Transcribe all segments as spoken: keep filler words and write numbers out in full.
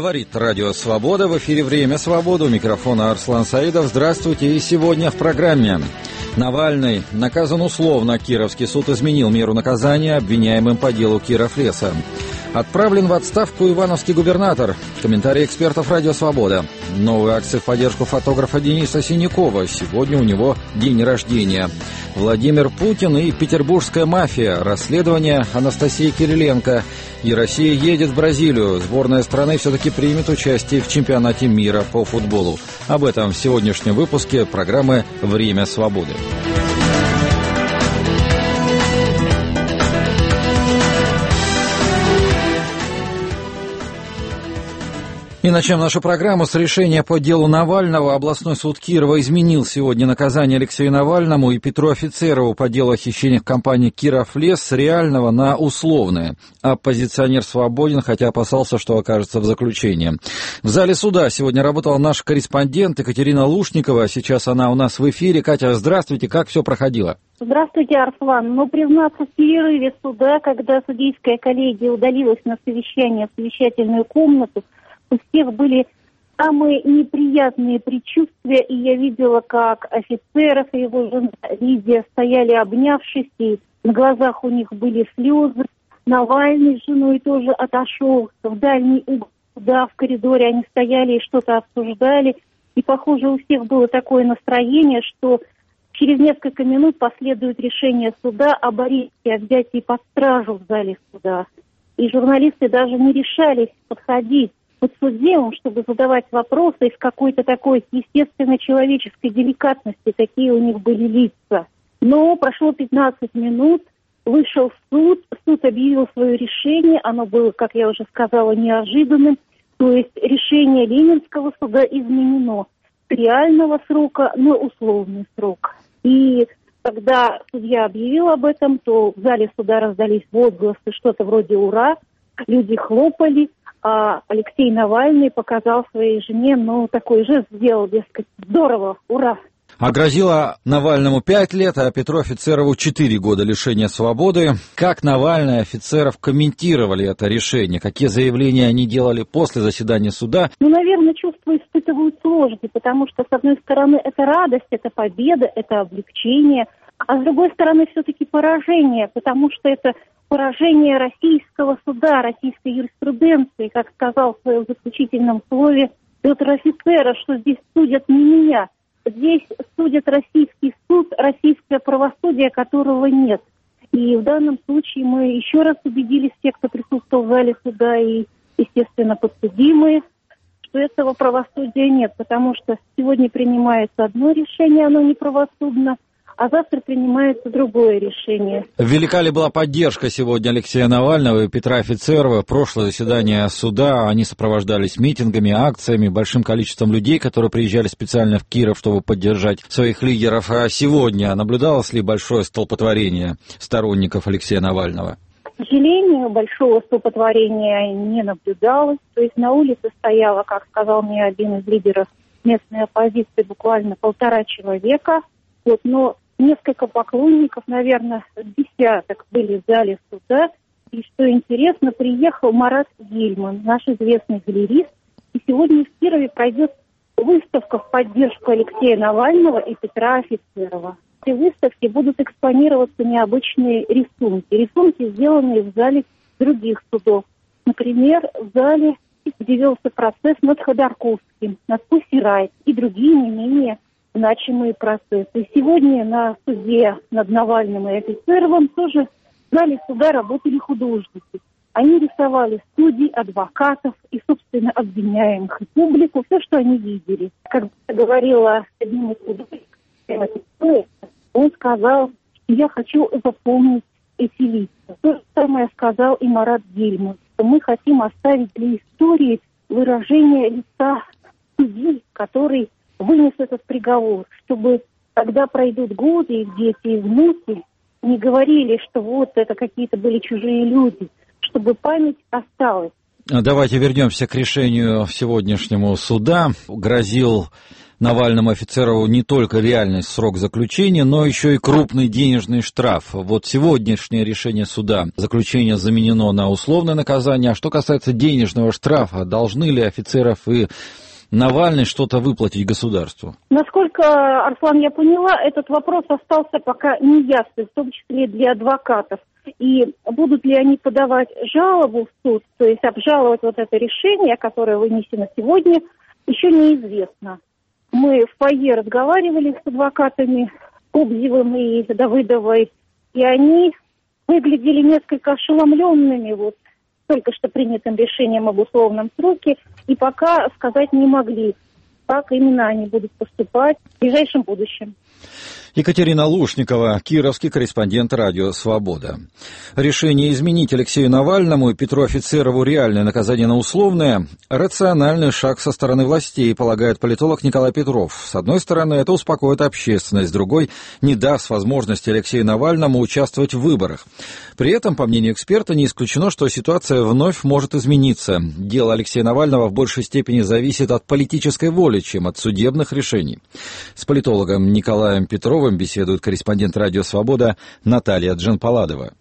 Говорит Радио Свобода. В эфире «Время свободы». У микрофона Арслан Саидов. Здравствуйте. И сегодня в программе. Навальный наказан условно. Кировский суд изменил меру наказания обвиняемым по делу Кировлеса. Отправлен в отставку ивановский губернатор. Комментарии экспертов «Радио Свобода». Новые акции в поддержку фотографа Дениса Синякова. Сегодня у него день рождения. Владимир Путин и петербургская мафия. Расследование Анастасии Кириленко. И Россия едет в Бразилию. Сборная страны все-таки примет участие в чемпионате мира по футболу. Об этом в сегодняшнем выпуске программы «Время свободы». И начнем нашу программу с решения по делу Навального. Областной суд Кирова изменил сегодня наказание Алексею Навальному и Петру Офицерову по делу о хищениях компании «Кировлес» с реального на условное. Оппозиционер свободен, хотя опасался, что окажется в заключении. В зале суда сегодня работала наш корреспондент Екатерина Лушникова. Сейчас она у нас в эфире. Катя, здравствуйте. Как все проходило? Здравствуйте, Арслан. Ну, признаться, в перерыве суда, когда судейская коллегия удалилась на совещание в совещательную комнату, у всех были самые неприятные предчувствия, и я видела, как Офицеров и его жена Лидия стояли обнявшись, и на глазах у них были слезы. Навальный с женой тоже отошел в дальний угол суда, в коридоре они стояли и что-то обсуждали. И, похоже, у всех было такое настроение, что через несколько минут последует решение суда об аресте, о взятии под стражу в зале суда. И журналисты даже не решались подходить под судьям, чтобы задавать вопросы из какой-то такой естественной человеческой деликатности, какие у них были лица. Но прошло пятнадцать минут, вышел суд, суд объявил свое решение, оно было, как я уже сказала, неожиданным, то есть решение Ленинского суда изменено с реального срока на условный срок. И когда судья объявил об этом, то в зале суда раздались возгласы, что-то вроде «Ура!», люди хлопали, а Алексей Навальный показал своей жене, ну, такой жест сделал, дескать, здорово, ура. А грозило Навальному пять лет, а Петру Офицерову четыре года лишения свободы. Как Навальный и Офицеров комментировали это решение? Какие заявления они делали после заседания суда? Ну, наверное, чувства испытывают сложности, потому что, с одной стороны, это радость, это победа, это облегчение, а с другой стороны, все-таки поражение, потому что это поражение российского суда, российской юриспруденции, как сказал в своем заключительном слове Петр Офицеров, что здесь судят не меня, здесь судят российский суд, российское правосудие, которого нет. И в данном случае мы еще раз убедились, те, кто присутствовал в зале суда и, естественно, подсудимые, что этого правосудия нет, потому что сегодня принимается одно решение, оно неправосудно, а завтра принимается другое решение. Велика ли была поддержка сегодня Алексея Навального и Петра Офицерова? Прошлое заседание суда, они сопровождались митингами, акциями, большим количеством людей, которые приезжали специально в Киров, чтобы поддержать своих лидеров. А сегодня наблюдалось ли большое столпотворение сторонников Алексея Навального? К сожалению, большого столпотворения не наблюдалось. То есть на улице стояло, как сказал мне один из лидеров местной оппозиции, буквально полтора человека. Вот, но несколько поклонников, наверное, десяток были в зале суда. И что интересно, приехал Марат Гельман, наш известный галерист. И сегодня в Кирове пройдет выставка в поддержку Алексея Навального и Петра Офицерова. В этой выставке будут экспонироваться необычные рисунки. Рисунки, сделанные в зале других судов. Например, в зале, где велся процесс над Ходорковским, над Пусси Райт и другие не менее значимые процессы. Сегодня на суде над Навальным и Офицеровым тоже в зале суда работали художники. Они рисовали судей, адвокатов и, собственно, обвиняемых, и публику, все, что они видели. Как говорила одним из художников, он сказал, что я хочу запомнить эти лица. То же самое сказал и Марат Гельман, что мы хотим оставить для истории выражение лица судьи, который вынес этот приговор, чтобы, когда пройдут годы, их дети и внуки не говорили, что вот это какие-то были чужие люди, чтобы память осталась. Давайте вернемся к решению сегодняшнему суда. Грозил Навальному офицеру не только реальный срок заключения, но еще и крупный денежный штраф. Вот сегодняшнее решение суда. Заключение заменено на условное наказание. А что касается денежного штрафа, должны ли офицеров и Навальный что-то выплатить государству? Насколько, Арслан, я поняла, этот вопрос остался пока неясным, в том числе для адвокатов. И будут ли они подавать жалобу в суд, то есть обжаловать вот это решение, которое вынесено сегодня, еще неизвестно. Мы в фойе разговаривали с адвокатами Кобзевым и Давыдовой, и они выглядели несколько ошеломленными вот только что принятым решением об условном сроке, и пока сказать не могли, как именно они будут поступать в ближайшем будущем. Екатерина Лушникова, кировский корреспондент «Радио Свобода». Решение изменить Алексею Навальному и Петру Офицерову реальное наказание на условное – рациональный шаг со стороны властей, полагает политолог Николай Петров. С одной стороны, это успокоит общественность, с другой – не даст возможности Алексею Навальному участвовать в выборах. При этом, по мнению эксперта, не исключено, что ситуация вновь может измениться. Дело Алексея Навального в большей степени зависит от политической воли, чем от судебных решений. С политологом Николаем Петровым беседует корреспондент «Радио Свобода» Наталья Джанпаладова.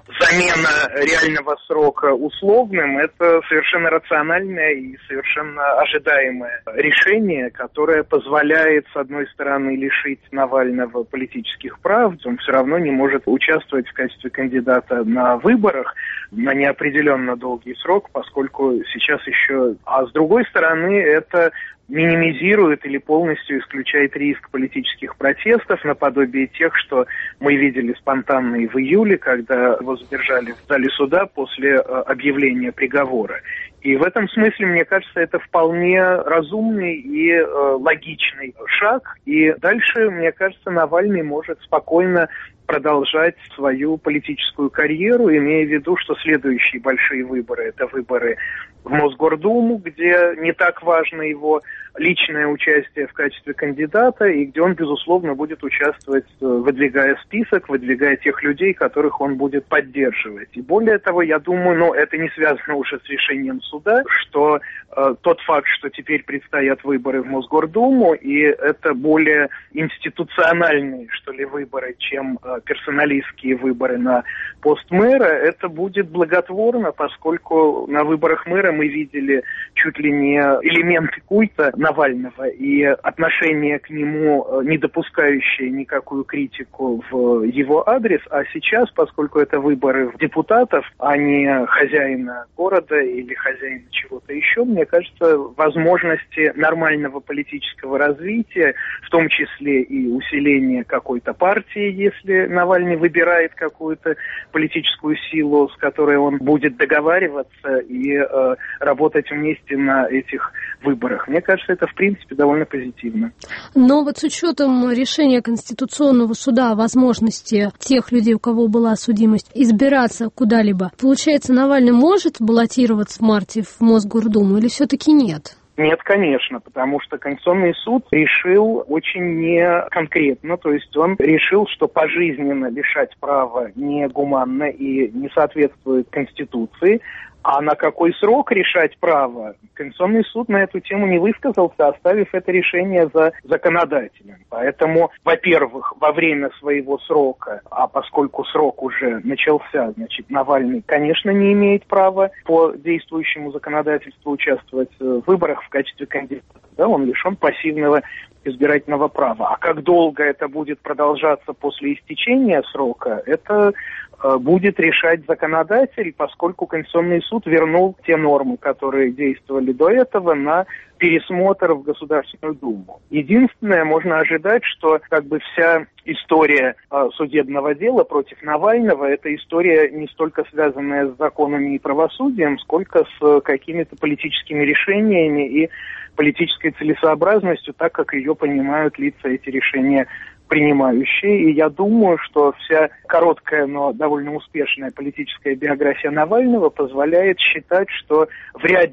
Замена реального срока условным – это совершенно рациональное и совершенно ожидаемое решение, которое позволяет, с одной стороны, лишить Навального политических прав, он все равно не может участвовать в качестве кандидата на выборах на неопределенно долгий срок, поскольку сейчас еще… А с другой стороны, это минимизирует или полностью исключает риск политических протестов, наподобие тех, что мы видели спонтанные в июле, когда его задержали в зале суда после объявления приговора. И в этом смысле, мне кажется, это вполне разумный и э, логичный шаг. И дальше, мне кажется, Навальный может спокойно продолжать свою политическую карьеру, имея в виду, что следующие большие выборы – это выборы в Мосгордуму, где не так важно его личное участие в качестве кандидата, и где он, безусловно, будет участвовать, выдвигая список, выдвигая тех людей, которых он будет поддерживать. И более того, я думаю, ну, это не связано уже с решением суда, что э, тот факт, что теперь предстоят выборы в Мосгордуму, и это более институциональные, что ли, выборы, чем э, персоналистские выборы на пост мэра, это будет благотворно, поскольку на выборах мэра мы видели чуть ли не элементы культа Навального и отношение к нему, не допускающее никакую критику в его адрес, а сейчас, поскольку это выборы депутатов, а не хозяина города или хозяина чего-то еще, мне кажется, возможности нормального политического развития, в том числе и усиления какой-то партии, если Навальный выбирает какую-то политическую силу, с которой он будет договариваться и э, работать вместе на этих выборах. Мне кажется, это, в принципе, довольно позитивно. Но вот с учетом решения Конституционного суда о возможности тех людей, у кого была судимость, избираться куда-либо, получается, Навальный может баллотироваться в марте в Мосгордуму или все-таки нет? Нет, конечно, потому что Конституционный суд решил очень неконкретно, то есть он решил, что пожизненно лишать права негуманно и не соответствует Конституции. А на какой срок решать право? Конституционный суд на эту тему не высказался, оставив это решение за законодателем. Поэтому, во-первых, во время своего срока, а поскольку срок уже начался, значит, Навальный, конечно, не имеет права по действующему законодательству участвовать в выборах в качестве кандидата. Да, он лишен пассивного избирательного права. А как долго это будет продолжаться после истечения срока, это э, будет решать законодатель, поскольку Конституционный суд вернул те нормы, которые действовали до этого, на пересмотр в Государственную Думу. Единственное, можно ожидать, что как бы вся история э, судебного дела против Навального, это история не столько связанная с законами и правосудием, сколько с какими-то политическими решениями и политической целесообразностью, так как ее понимают лица эти решения принимающие. И я думаю, что вся короткая, но довольно успешная политическая биография Навального позволяет считать, что вряд ли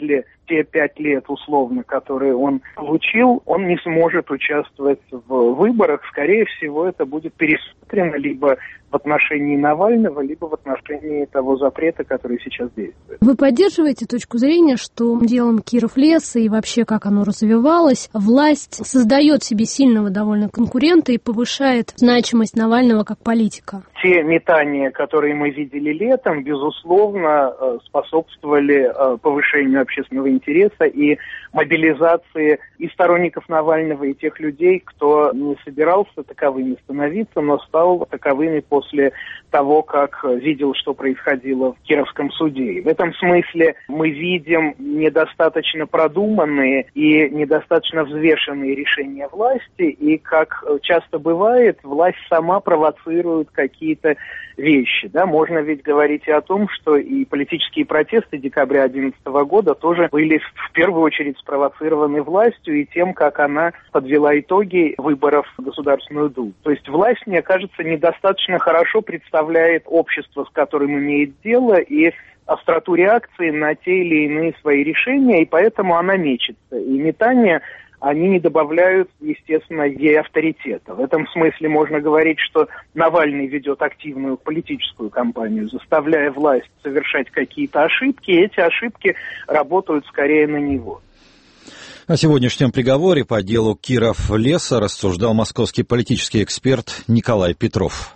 те пять лет условно, которые он получил, он не сможет участвовать в выборах. Скорее всего, это будет пересмотрено либо в отношении Навального, либо в отношении того запрета, который сейчас действует. Вы поддерживаете точку зрения, что делом Киров-Леса и вообще как оно развивалось, власть создает себе сильного довольно конкурента и повышает значимость Навального как политика? Те метания, которые мы видели летом, безусловно, способствовали повышению общественного интереса и мобилизации и сторонников Навального, и тех людей, кто не собирался таковыми становиться, но стал таковыми после того, как видел, что происходило в Кировском суде. И в этом смысле мы видим недостаточно продуманные и недостаточно взвешенные решения власти, и, как часто бывает, власть сама провоцирует какие-то вещи. Да? Можно ведь говорить и о том, что и политические протесты декабря две тысячи одиннадцатого года тоже были в первую очередь спровоцированы властью и тем, как она подвела итоги выборов в Государственную Думу. То есть власть, мне кажется, недостаточно хорошо представляет общество, с которым имеет дело, и остроту реакции на те или иные свои решения, и поэтому она мечется. И метания, они не добавляют, естественно, ей авторитета. В этом смысле можно говорить, что Навальный ведет активную политическую кампанию, заставляя власть совершать какие-то ошибки, и эти ошибки работают скорее на него. О сегодняшнем приговоре по делу Киров-Леса рассуждал московский политический эксперт Николай Петров.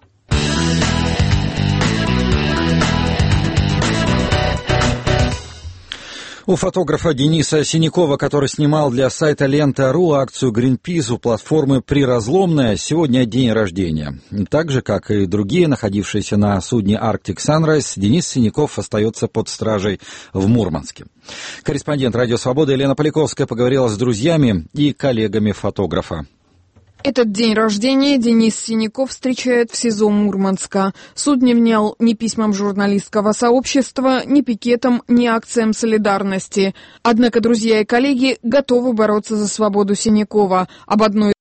У фотографа Дениса Синякова, который снимал для сайта Лента точка ру акцию Greenpeace у платформы «Приразломная», сегодня день рождения. Так же, как и другие, находившиеся на судне Arctic Sunrise, Денис Синяков остается под стражей в Мурманске. Корреспондент «Радио Свобода» Елена Поляковская поговорила с друзьями и коллегами фотографа. Этот день рождения Денис Синяков встречает в СИЗО Мурманска. Суд не внял ни письмам журналистского сообщества, ни пикетам, ни акциям солидарности. Однако друзья и коллеги готовы бороться за свободу Синякова. Об одной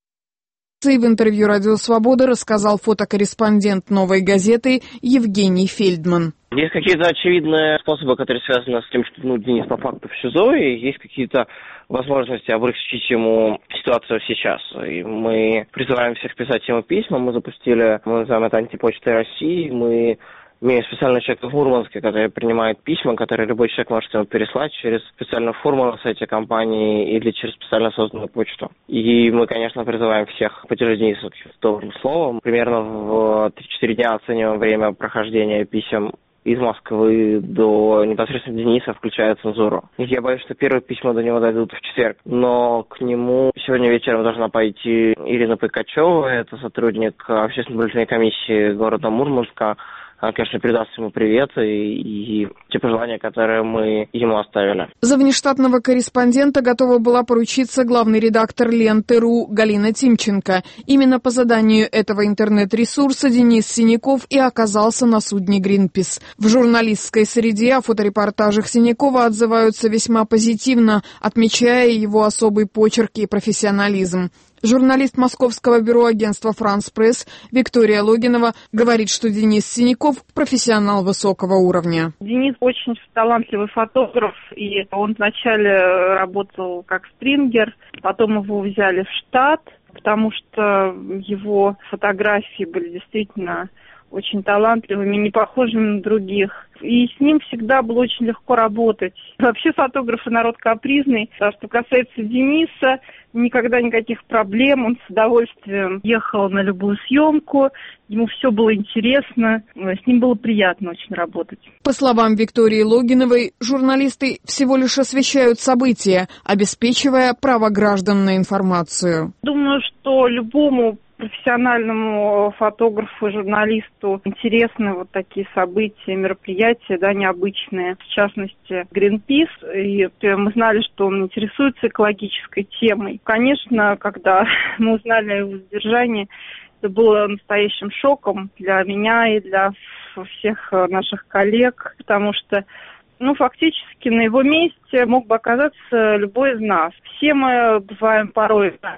из в интервью «Радио Свобода» рассказал фотокорреспондент «Новой газеты» Евгений Фельдман. Есть какие-то очевидные способы, которые связаны с тем, что ну, Денис по факту в СИЗО, и есть какие-то возможности облегчить ему ситуацию сейчас. И мы призываем всех писать ему письма. Мы запустили, мы называем это антипочтой России. Мы имеем специального человека в Мурманске, который принимает письма, которые любой человек может ему переслать через специальную форму на сайте компании или через специально созданную почту. И мы, конечно, призываем всех поддержать Дениса добрым словом. Примерно в три-четыре дня оцениваем время прохождения писем из Москвы до непосредственно Дениса, включая цензуру. Я боюсь, что первые письма до него дойдут в четверг, но к нему сегодня вечером должна пойти Ирина Пикачева, это сотрудник общественно-политической комиссии города Мурманска. Она, конечно, передаст ему привет и, и те пожелания, которые мы ему оставили. За внештатного корреспондента готова была поручиться главный редактор Ленты точка ру Галина Тимченко. Именно по заданию этого интернет-ресурса Денис Синяков и оказался на судне Greenpeace. В журналистской среде о фоторепортажах Синякова отзываются весьма позитивно, отмечая его особый почерк и профессионализм. Журналист московского бюро агентства «Франс Пресс» Виктория Логинова говорит, что Денис Синяков – профессионал высокого уровня. Денис очень талантливый фотограф, и он вначале работал как стрингер, потом его взяли в штат, потому что его фотографии были действительно очень талантливыми, не похожими на других. И с ним всегда было очень легко работать. Вообще фотографы народ капризный. А что касается Дениса, никогда никаких проблем. Он с удовольствием ехал на любую съемку. Ему все было интересно. С ним было приятно очень работать. По словам Виктории Логиновой, журналисты всего лишь освещают события, обеспечивая право граждан на информацию. Думаю, что любому профессиональному фотографу, журналисту интересны вот такие события, мероприятия, да, необычные. В частности, Greenpeace. И мы знали, что он интересуется экологической темой. Конечно, когда мы узнали о его задержании, это было настоящим шоком для меня и для всех наших коллег, потому что ну, фактически на его месте мог бы оказаться любой из нас. Все мы бываем порой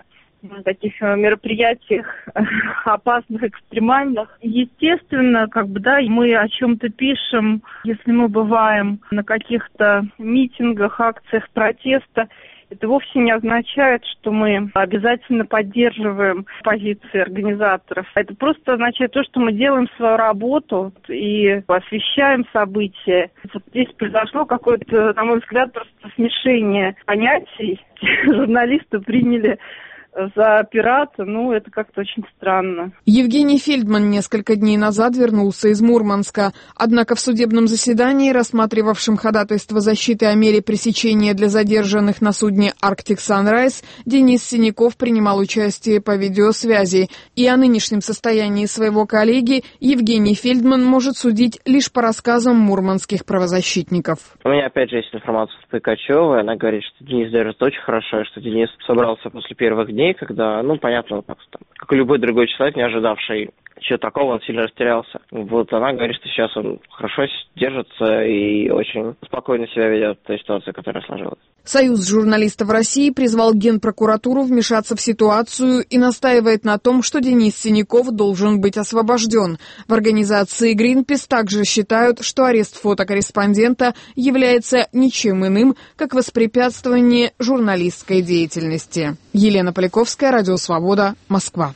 на таких мероприятиях опасных, экстремальных. Естественно, как бы, да, мы о чем-то пишем, если мы бываем на каких-то митингах, акциях протеста. Это вовсе не означает, что мы обязательно поддерживаем позиции организаторов. Это просто означает то, что мы делаем свою работу и освещаем события. Вот здесь произошло какое-то, на мой взгляд, просто смешение понятий. Журналисты приняли за пирата, ну, это как-то очень странно. Евгений Фельдман несколько дней назад вернулся из Мурманска. Однако в судебном заседании, рассматривавшем ходатайство защиты о мере пресечения для задержанных на судне Arctic Sunrise, Денис Синяков принимал участие по видеосвязи. И о нынешнем состоянии своего коллеги Евгений Фельдман может судить лишь по рассказам мурманских правозащитников. У меня опять же есть информация с Пыкачевой. Она говорит, что Денис держится очень хорошо, и что Денис собрался после первых дней, когда, ну, понятно, как, как и любой другой человек, не ожидавший чего такого, он сильно растерялся. Вот она говорит, что сейчас он хорошо держится и очень спокойно себя ведет в той ситуации, которая сложилась. Союз журналистов России призвал Генпрокуратуру вмешаться в ситуацию и настаивает на том, что Денис Синяков должен быть освобожден. В организации Greenpeace также считают, что арест фотокорреспондента является ничем иным, как воспрепятствование журналистской деятельности. Елена Поляковская, Радио Свобода, Москва.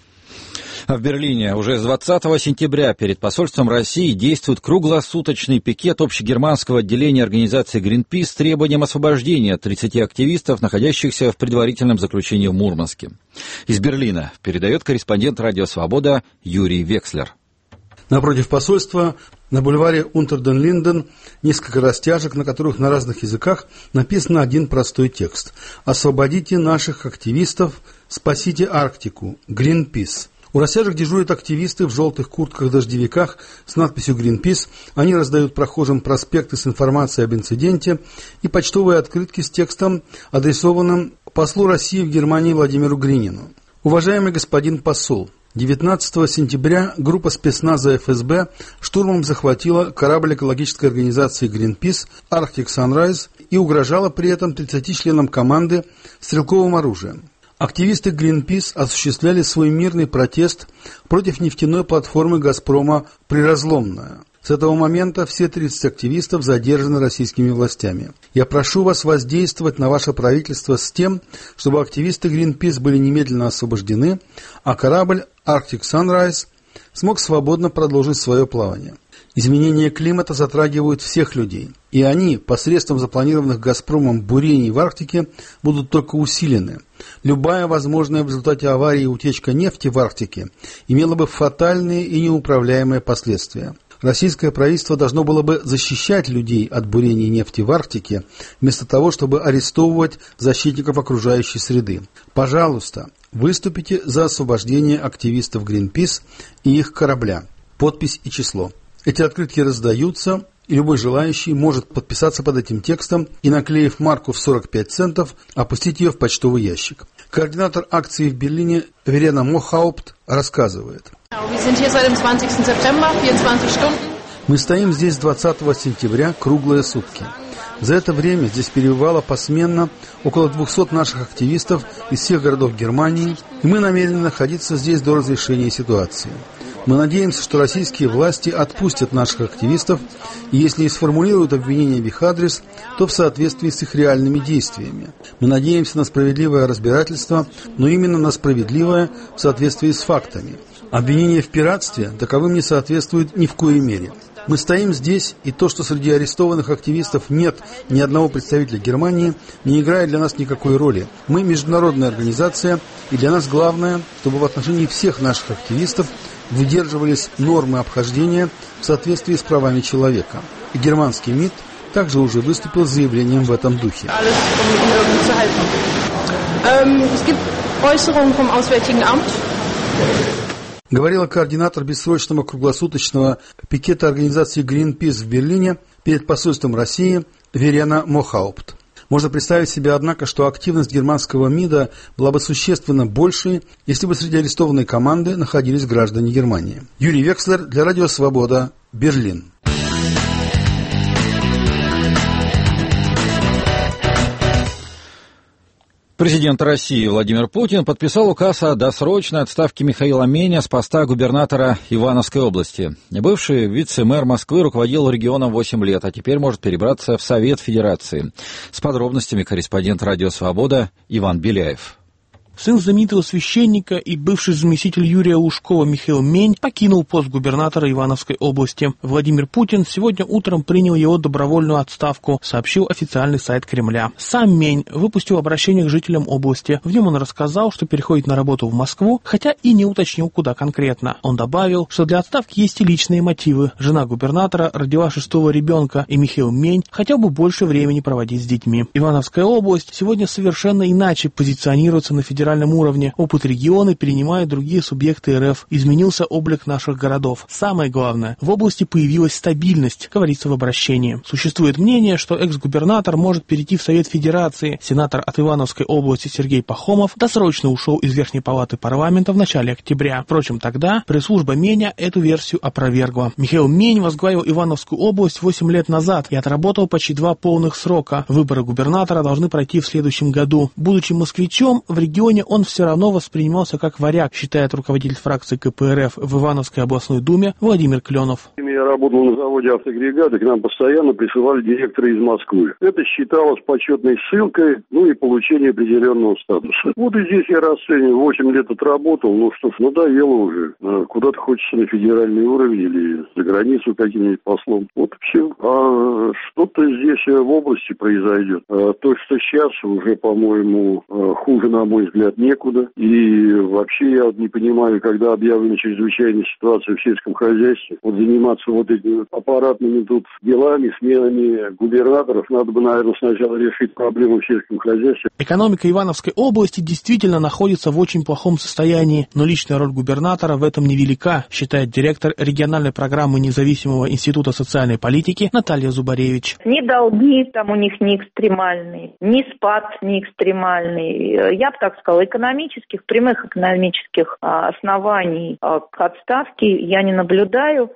В Берлине уже с двадцатого сентября перед посольством России действует круглосуточный пикет общегерманского отделения организации Greenpeace с требованием освобождения тридцати активистов, находящихся в предварительном заключении в Мурманске. Из Берлина передает корреспондент Радио Свобода Юрий Векслер. Напротив посольства на бульваре Унтер-ден-Линден несколько растяжек, на которых на разных языках написан один простой текст: «Освободите наших активистов, спасите Арктику, Greenpeace». У растяжек дежурят активисты в желтых куртках-дождевиках с надписью «Greenpeace». Они раздают прохожим проспекты с информацией об инциденте и почтовые открытки с текстом, адресованным послу России в Германии Владимиру Гринину. Уважаемый господин посол, девятнадцатого сентября группа спецназа эф эс бэ штурмом захватила корабль экологической организации Greenpeace Arctic Sunrise и угрожала при этом тридцати членам команды стрелковым оружием. Активисты Greenpeace осуществляли свой мирный протест против нефтяной платформы «Газпрома» «Приразломная». С этого момента все тридцать активистов задержаны российскими властями. Я прошу вас воздействовать на ваше правительство с тем, чтобы активисты Greenpeace были немедленно освобождены, а корабль Arctic Sunrise смог свободно продолжить свое плавание. Изменения климата затрагивают всех людей, и они посредством запланированных «Газпромом» бурений в Арктике будут только усилены. Любая возможная в результате аварии утечка нефти в Арктике имела бы фатальные и неуправляемые последствия. Российское правительство должно было бы защищать людей от бурений нефти в Арктике, вместо того, чтобы арестовывать защитников окружающей среды. Пожалуйста, выступите за освобождение активистов Greenpeace и их корабля. Подпись и число. Эти открытки раздаются, и любой желающий может подписаться под этим текстом и, наклеив марку в сорок пять центов, опустить ее в почтовый ящик. Координатор акции в Берлине Верена Мохаупт рассказывает. Мы стоим здесь с двадцатого сентября круглые сутки. За это время здесь перебывало посменно около двухсот наших активистов из всех городов Германии, и мы намерены находиться здесь до разрешения ситуации. Мы надеемся, что российские власти отпустят наших активистов, и если и сформулируют обвинения в их адрес, то в соответствии с их реальными действиями. Мы надеемся на справедливое разбирательство, но именно на справедливое в соответствии с фактами. Обвинения в пиратстве таковым не соответствуют ни в коей мере. Мы стоим здесь, и то, что среди арестованных активистов нет ни одного представителя Германии, не играет для нас никакой роли. Мы международная организация, и для нас главное, чтобы в отношении всех наших активистов выдерживались нормы обхождения в соответствии с правами человека. И германский МИД также уже выступил с заявлением в этом духе. Говорила координатор бессрочного круглосуточного пикета организации Greenpeace в Берлине перед посольством России Верена Мохаупт. Можно представить себе, однако, что активность германского МИДа была бы существенно большей, если бы среди арестованной команды находились граждане Германии. Юрий Векслер для Радио Свобода, Берлин. Президент России Владимир Путин подписал указ о досрочной отставке Михаила Меня с поста губернатора Ивановской области. Бывший вице-мэр Москвы руководил регионом восемь лет, а теперь может перебраться в Совет Федерации. С подробностями корреспондент «Радио Свобода» Иван Беляев. Сын знаменитого священника и бывший заместитель Юрия Лужкова Михаил Мень покинул пост губернатора Ивановской области. Владимир Путин сегодня утром принял его добровольную отставку, сообщил официальный сайт Кремля. Сам Мень выпустил обращение к жителям области. В нем он рассказал, что переходит на работу в Москву, хотя и не уточнил, куда конкретно. Он добавил, что для отставки есть и личные мотивы. Жена губернатора родила шестого ребенка, и Михаил Мень хотел бы больше времени проводить с детьми. Ивановская область сегодня совершенно иначе позиционируется на федеральном уровне. Опыт региона перенимают другие субъекты эр эф. Изменился облик наших городов. Самое главное, в области появилась стабильность, говорится в обращении. Существует мнение, что экс-губернатор может перейти в Совет Федерации. Сенатор от Ивановской области Сергей Пахомов досрочно ушел из Верхней палаты парламента в начале октября. Впрочем, тогда пресс-служба Меня эту версию опровергла. Михаил Мень возглавил Ивановскую область восемь лет назад и отработал почти два полных срока. Выборы губернатора должны пройти в следующем году. Будучи москвичом, в регионе он все равно воспринимался как варяг, считает руководитель фракции ка пэ эр эф в Ивановской областной думе Владимир Кленов. Я работал на заводе «Автоагрегаты», к нам постоянно присылали директоры из Москвы. Это считалось почетной ссылкой, ну и получение определенного статуса. Вот и здесь я расцениваю, восемь лет отработал, ну что ж, надоело уже. Куда-то хочется на федеральный уровень или за границу каким-нибудь послом. Вот и все. А что-то здесь в области произойдет. А то, что сейчас уже, по-моему, хуже, на мой взгляд, некуда. И вообще я не понимаю, когда объявлена чрезвычайная ситуация в сельском хозяйстве, вот заниматься вот этими аппаратными тут делами, сменами губернаторов, надо бы, наверное, сначала решить проблему в сельском хозяйстве. Экономика Ивановской области действительно находится в очень плохом состоянии, но личная роль губернатора в этом невелика, считает директор региональной программы Независимого института социальной политики Наталья Зубаревич. Ни долги там у них не экстремальные, ни спад не экстремальный. Я бы так сказала, экономических, прямых экономических оснований к отставке я не наблюдаю.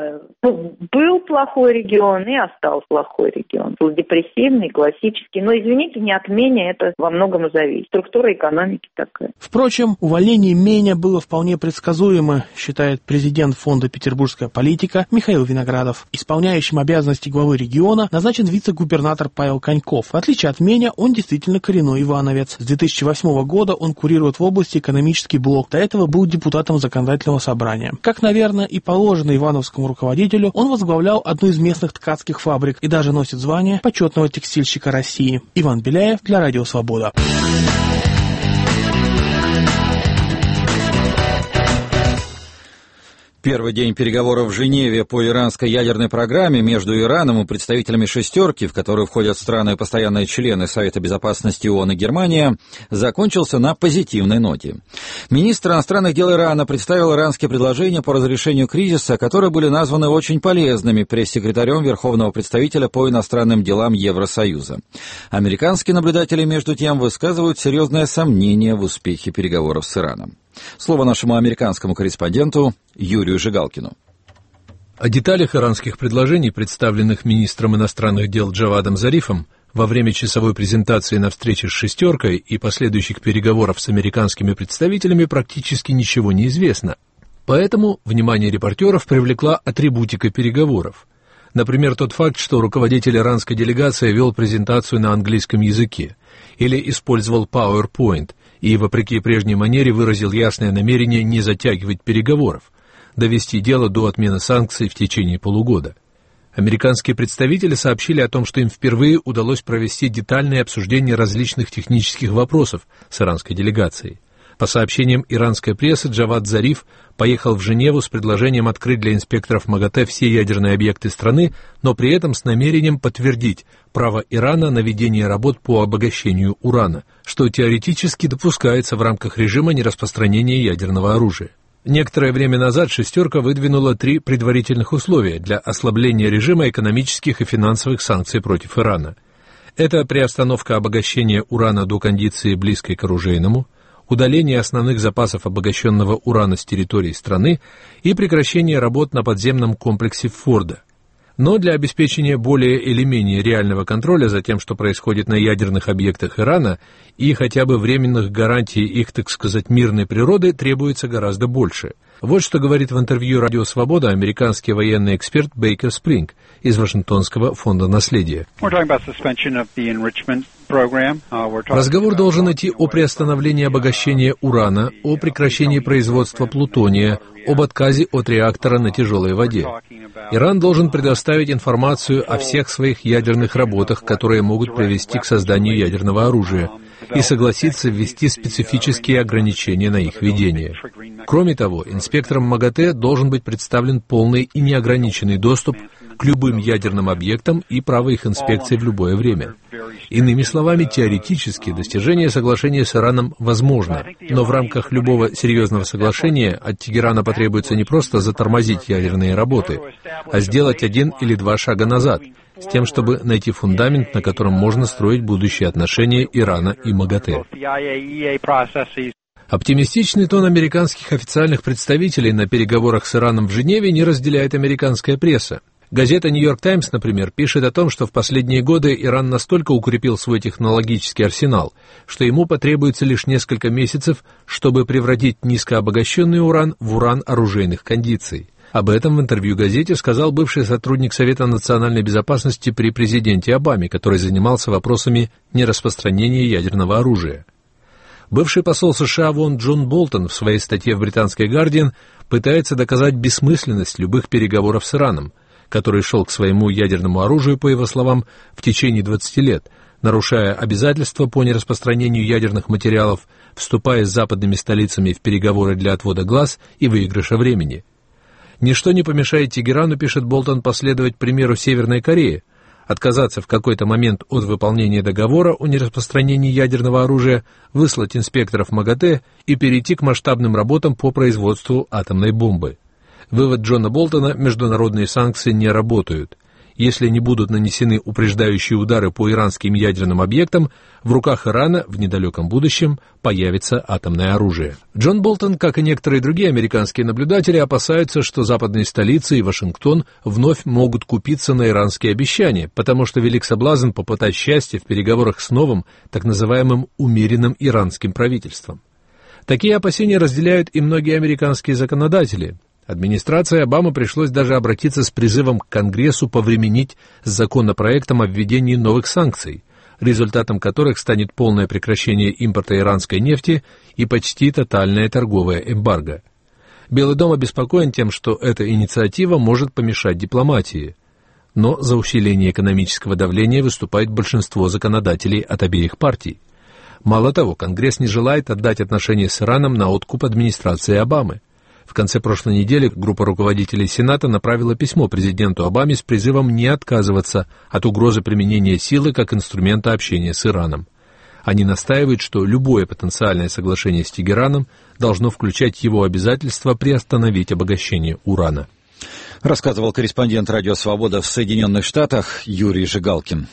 Был плохой регион и остался плохой регион. Был депрессивный, классический. Но, извините, не от Меня это во многом зависит. Структура экономики такая. Впрочем, увольнение Меня было вполне предсказуемо, считает президент фонда «Петербургская политика» Михаил Виноградов. Исполняющим обязанности главы региона назначен вице-губернатор Павел Коньков. В отличие от Меня, он действительно коренной ивановец. С две тысячи восьмого года он курирует в области экономический блок. До этого был депутатом законодательного собрания. Как, наверное, и положено ивановскому руководителю, он возглавлял одну из местных ткацких фабрик и даже носит звание почетного текстильщика России. Иван Беляев для Радио Свобода. Первый день переговоров в Женеве по иранской ядерной программе между Ираном и представителями «шестерки», в которую входят страны постоянные члены Совета безопасности ООН и Германия, закончился на позитивной ноте. Министр иностранных дел Ирана представил иранские предложения по разрешению кризиса, которые были названы очень полезными пресс-секретарем Верховного представителя по иностранным делам Евросоюза. Американские наблюдатели, между тем, высказывают серьезное сомнение в успехе переговоров с Ираном. Слово нашему американскому корреспонденту Юрию Жигалкину. О деталях иранских предложений, представленных министром иностранных дел Джавадом Зарифом, во время часовой презентации на встрече с «шестеркой» и последующих переговоров с американскими представителями практически ничего не известно. Поэтому внимание репортеров привлекла атрибутика переговоров. Например, тот факт, что руководитель иранской делегации вел презентацию на английском языке или использовал PowerPoint и, вопреки прежней манере, выразил ясное намерение не затягивать переговоров, довести дело до отмены санкций в течение полугода. Американские представители сообщили о том, что им впервые удалось провести детальное обсуждение различных технических вопросов с иранской делегацией. По сообщениям иранской прессы, Джавад Зариф поехал в Женеву с предложением открыть для инспекторов МАГАТЭ все ядерные объекты страны, но при этом с намерением подтвердить право Ирана на ведение работ по обогащению урана, что теоретически допускается в рамках режима нераспространения ядерного оружия. Некоторое время назад «шестерка» выдвинула три предварительных условия для ослабления режима экономических и финансовых санкций против Ирана. Это приостановка обогащения урана до кондиции, близкой к оружейному, удаление основных запасов обогащенного урана с территории страны и прекращение работ на подземном комплексе Фордо. Но для обеспечения более или менее реального контроля за тем, что происходит на ядерных объектах Ирана, и хотя бы временных гарантий их, так сказать, мирной природы, требуется гораздо больше. Вот что говорит в интервью «Радио Свобода» американский военный эксперт Бейкер Спринг из Вашингтонского фонда наследия. Разговор должен идти о приостановлении обогащения урана, о прекращении производства плутония, об отказе от реактора на тяжелой воде. Иран должен предоставить информацию о всех своих ядерных работах, которые могут привести к созданию ядерного оружия, и согласиться ввести специфические ограничения на их ведение. Кроме того, инспекторам МАГАТЭ должен быть представлен полный и неограниченный доступ к любым ядерным объектам и право их инспекции в любое время. Иными словами, теоретически достижение соглашения с Ираном возможно, но в рамках любого серьезного соглашения от Тегерана потребуется не просто затормозить ядерные работы, а сделать один или два шага назад, с тем, чтобы найти фундамент, на котором можно строить будущие отношения Ирана и МАГАТЭ. Оптимистичный тон американских официальных представителей на переговорах с Ираном в Женеве не разделяет американская пресса. Газета «Нью-Йорк Таймс», например, пишет о том, что в последние годы Иран настолько укрепил свой технологический арсенал, что ему потребуется лишь несколько месяцев, чтобы превратить низкообогащенный уран в уран оружейных кондиций. Об этом в интервью газете сказал бывший сотрудник Совета национальной безопасности при президенте Обаме, который занимался вопросами нераспространения ядерного оружия. Бывший посол США в ООН Джон Болтон в своей статье в британской «Гардиан» пытается доказать бессмысленность любых переговоров с Ираном, который шел к своему ядерному оружию, по его словам, в течение двадцати лет, нарушая обязательства по нераспространению ядерных материалов, вступая с западными столицами в переговоры для отвода глаз и выигрыша времени. Ничто не помешает Тегерану, пишет Болтон, последовать примеру Северной Кореи, отказаться в какой-то момент от выполнения договора о нераспространении ядерного оружия, выслать инспекторов МАГАТЭ и перейти к масштабным работам по производству атомной бомбы. Вывод Джона Болтона: международные санкции не работают. Если не будут нанесены упреждающие удары по иранским ядерным объектам, в руках Ирана в недалеком будущем появится атомное оружие. Джон Болтон, как и некоторые другие американские наблюдатели, опасаются, что западные столицы и Вашингтон вновь могут купиться на иранские обещания, потому что велик соблазн попытать счастье в переговорах с новым, так называемым умеренным иранским правительством. Такие опасения разделяют и многие американские законодатели. Администрации Обамы пришлось даже обратиться с призывом к Конгрессу повременить с законопроектом о введении новых санкций, результатом которых станет полное прекращение импорта иранской нефти и почти тотальное торговое эмбарго. Белый дом обеспокоен тем, что эта инициатива может помешать дипломатии. Но за усиление экономического давления выступает большинство законодателей от обеих партий. Мало того, Конгресс не желает отдать отношения с Ираном на откуп администрации Обамы. В конце прошлой недели группа руководителей Сената направила письмо президенту Обаме с призывом не отказываться от угрозы применения силы как инструмента общения с Ираном. Они настаивают, что любое потенциальное соглашение с Тегераном должно включать его обязательство приостановить обогащение урана. Рассказывал корреспондент «Радио Свобода» в Соединенных Штатах Юрий Жигалкин.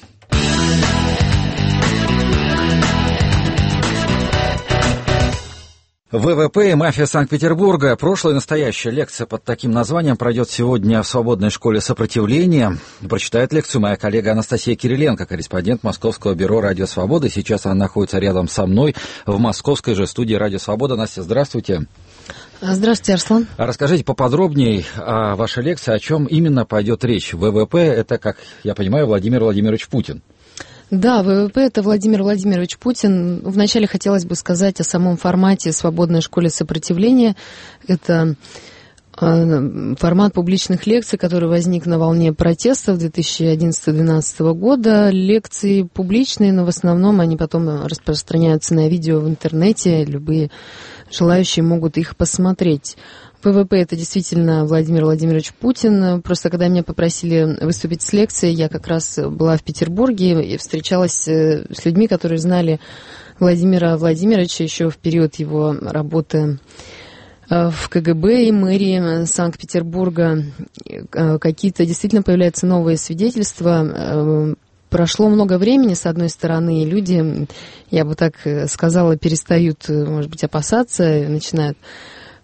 ВВП и мафия Санкт-Петербурга. Прошлая и настоящая лекция под таким названием пройдет сегодня в Свободной школе сопротивления. Прочитает лекцию моя коллега Анастасия Кириленко, корреспондент Московского бюро «Радио Свобода». Сейчас она находится рядом со мной в московской же студии «Радио Свобода». Настя, здравствуйте. Здравствуйте, Арслан. Расскажите поподробнее о вашей лекции, о чем именно пойдет речь. ВВП – это, как я понимаю, Владимир Владимирович Путин. Да, ВВП – это Владимир Владимирович Путин. Вначале хотелось бы сказать о самом формате «Свободной школы сопротивления». Это формат публичных лекций, который возник на волне протестов две тысячи одиннадцатого — две тысячи двенадцатого года. Лекции публичные, но в основном они потом распространяются на видео в интернете. Любые желающие могут их посмотреть. ВВП – это действительно Владимир Владимирович Путин. Просто когда меня попросили выступить с лекцией, я как раз была в Петербурге и встречалась с людьми, которые знали Владимира Владимировича еще в период его работы в КГБ и мэрии Санкт-Петербурга. Какие-то действительно появляются новые свидетельства. Прошло много времени, с одной стороны, и люди, я бы так сказала, перестают, может быть, опасаться, начинают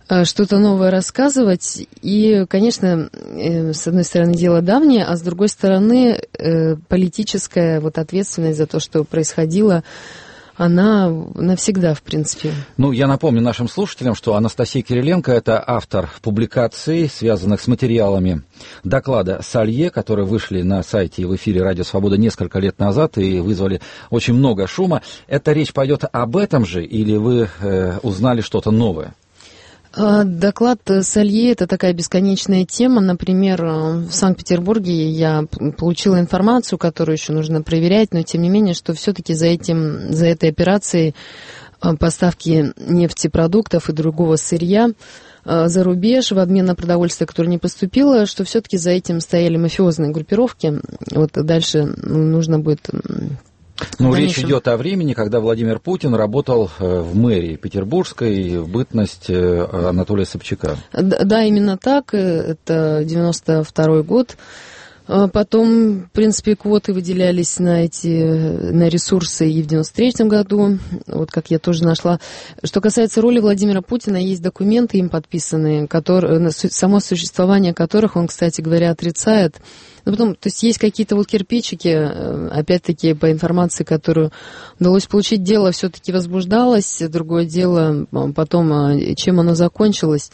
что-то новое рассказывать. И, конечно, с одной стороны, дело давнее, а с другой стороны, политическая вот ответственность за то, что происходило, она навсегда, в принципе. Ну, я напомню нашим слушателям, что Анастасия Кириленко – это автор публикаций, связанных с материалами доклада Салье, которые вышли на сайте и в эфире «Радио Свобода» несколько лет назад и вызвали очень много шума. Эта речь пойдет об этом же, или вы э, узнали что-то новое? Доклад Салье – это такая бесконечная тема. Например, в Санкт-Петербурге я получила информацию, которую еще нужно проверять, но тем не менее, что все-таки за этим, за этой операцией поставки нефтепродуктов и другого сырья за рубеж в обмен на продовольствие, которое не поступило, что все-таки за этим стояли мафиозные группировки. Вот дальше нужно будет... Ну, речь идет о времени, когда Владимир Путин работал в мэрии Петербургской в бытность Анатолия Собчака. Да, именно так. Это девяносто второй год. Потом, в принципе, квоты выделялись на эти на ресурсы и в девяносто третьем году, вот как я тоже нашла. Что касается роли Владимира Путина, есть документы им подписанные, которые, само существование которых он, кстати говоря, отрицает. Но потом, то есть есть какие-то вот кирпичики, опять-таки, по информации, которую удалось получить, дело все-таки возбуждалось, другое дело потом, чем оно закончилось.